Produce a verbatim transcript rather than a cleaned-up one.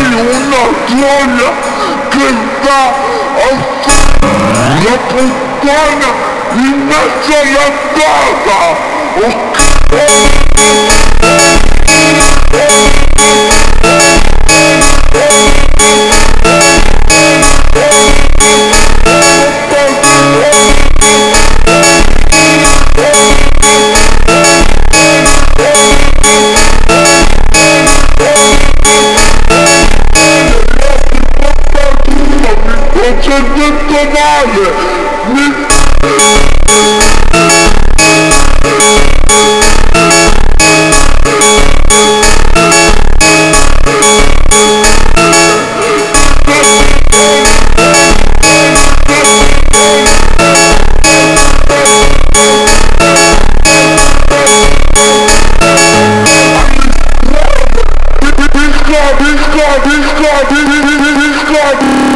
una donna che va a fare la puttana in mezzo alla strada, ok? C'è detto male, mi... Biscotti, biscotti, biscotti, biscotti.